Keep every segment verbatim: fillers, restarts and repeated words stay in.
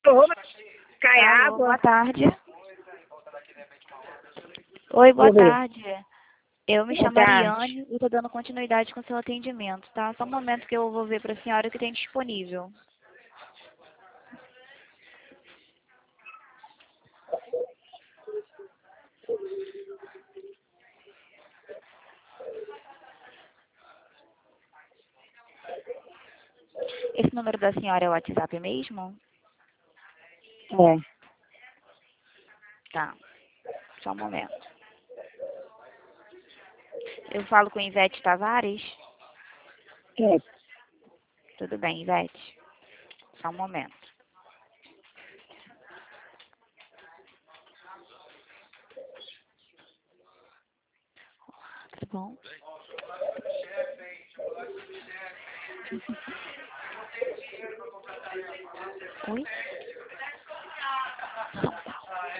Cai Alô, água. boa tarde. Oi, boa Oi. tarde. Eu me Boa chamo tarde. Ariane e estou dando continuidade com o seu atendimento, tá? Só um momento que eu vou ver para a senhora o que tem disponível. Esse número da senhora é o WhatsApp mesmo? É. Tá. Só um momento. Eu falo com Ivete Tavares? É. Tudo bem, Ivete. Só um momento. Tá bom? Oi? São Paulo.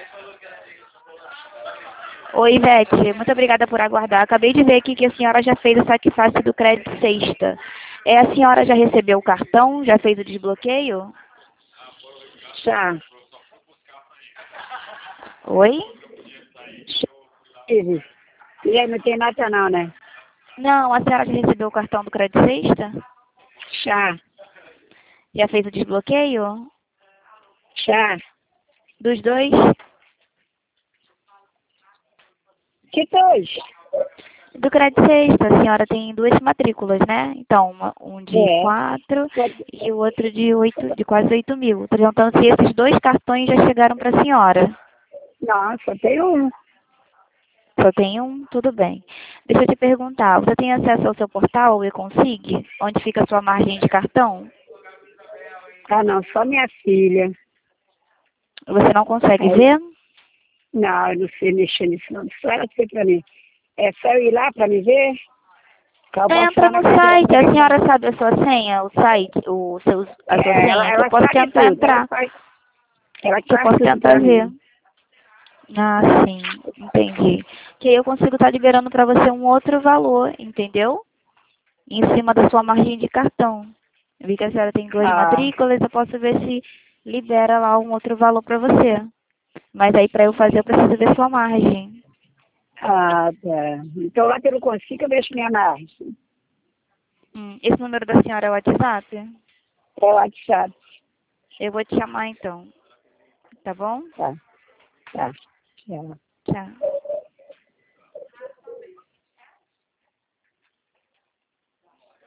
Oi, Ivete. Muito obrigada por aguardar. Acabei de ver aqui que a senhora já fez o saque-fácil do crédito sexta. É, a senhora já recebeu o cartão? Já fez o desbloqueio? Já. Oi? Tive. E aí não tem nota não, né? Não, a senhora já recebeu o cartão do crédito sexta? Já. Já fez o desbloqueio? Já. Dos dois? Que dois? Do crédito sexta, a senhora tem duas matrículas, né? Então, uma- um de É. quatro Só, e o outro de oito, de quase oito mil. Estou perguntando se esses dois cartões já chegaram para a senhora. não, só tem um. Só tem um? Tudo bem. Deixa eu te perguntar, você tem acesso ao seu portal, o eConsig, onde fica a sua margem de cartão? Ah, não, só minha filha. Você não consegue Aí, ver? não, eu não sei mexer nisso não. Só ela sei pra mim. É só eu ir lá pra me ver? Que eu posso Entra lá na no carteira site, a dele. senhora sabe a sua senha, o site, o seu, a sua É, ela, senha, que eu ela posso sabe tentar tudo. Ela entrar, faz, ela que eu faz posso tudo tentar pra ver. mim. Ah, sim, entendi. Que aí eu consigo estar liberando para você um outro valor, entendeu? Em cima da sua margem de cartão. Eu vi que a senhora tem duas Ah, matrículas, eu posso ver se libera lá um outro valor para você. Mas aí para eu fazer eu preciso ver sua margem. ah, tá. Então lá pelo consigo eu deixo minha margem. Hum, esse número da senhora é o WhatsApp? É o WhatsApp. Eu vou te chamar então, tá bom? Tá, tá. Tchau. Tchau.